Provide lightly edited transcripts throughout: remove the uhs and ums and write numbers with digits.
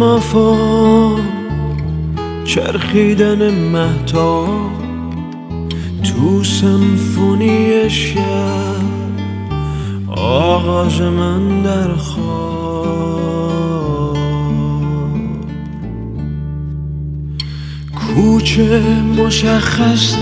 گرامافون، چرخیدن مهتاب تو سمفونی شب، آغاز من در خواب. کوچه مشخص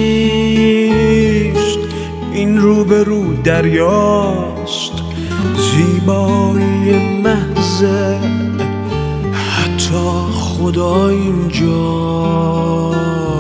نیست، این روبرو دریاست، زیبایی محضه حتی خدا اینجاست.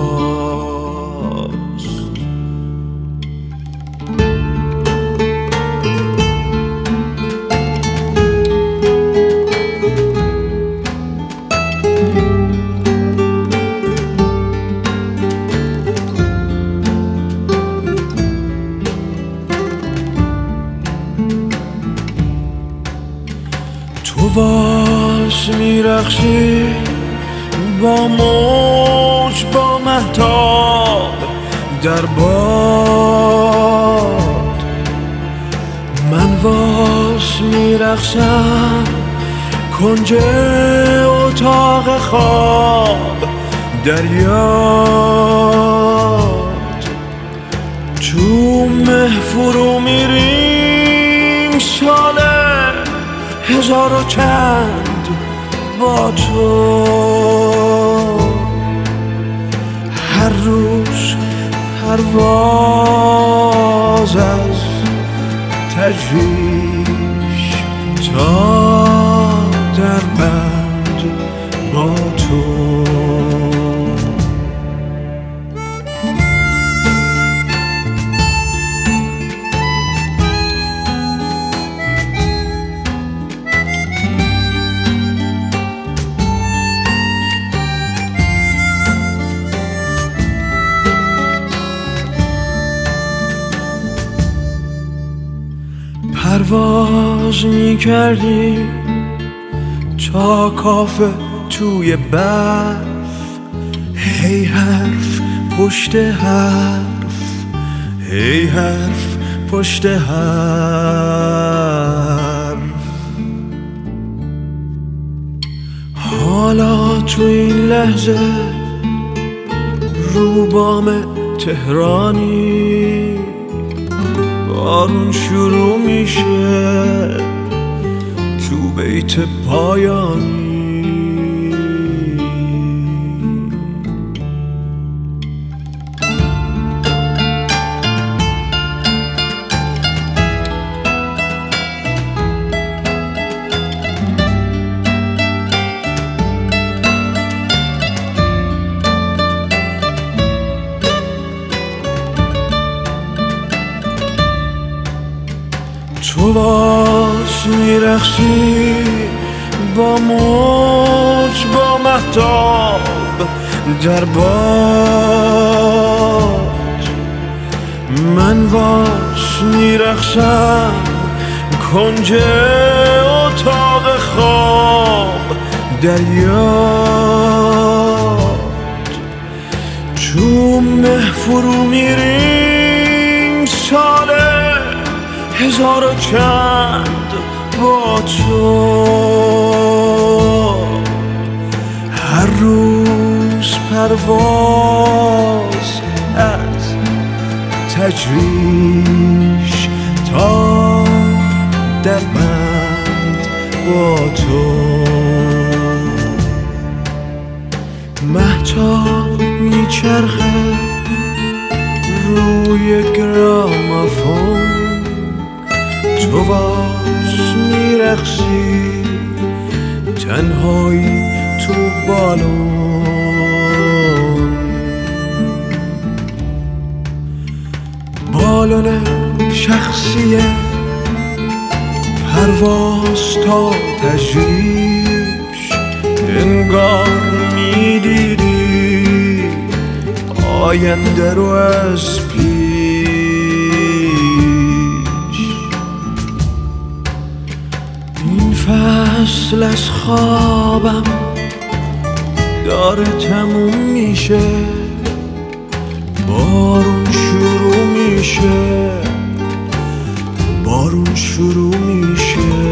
تو والس میرقصی با موج، با مهتاب در باد. من والس میرقصم کنج اتاق خواب در یاد. تو مه فرو میریم ساله هزار و چند با تو، هر روز پرواز از تجریش تا در بند با تو. پرواز میکردی تا کافه توی برف، هی حرف پشت حرف، هی حرف پشت حرف. حالا تو این لحظه رو بام تهرانی بارون شروع میشه تو بیت پایانی. تو باز میرقصی با موج، با مهتاب در باد. من باز میرقصم کنج اتاق خواب در یاد. تو مه فرو میریم ساله هزار و چند با تو، هر روز پرواز از تجریش تا در بند با تو. مهتاب میچرخه روی گرامافون، تو باز میرقصی تنهایی تو بالون. بالون شخصی پرواز تا تجریش، انگار میدیدی آینده رو از فصل از خوابم داره تموم میشه، بارون شروع میشه، بارون شروع میشه.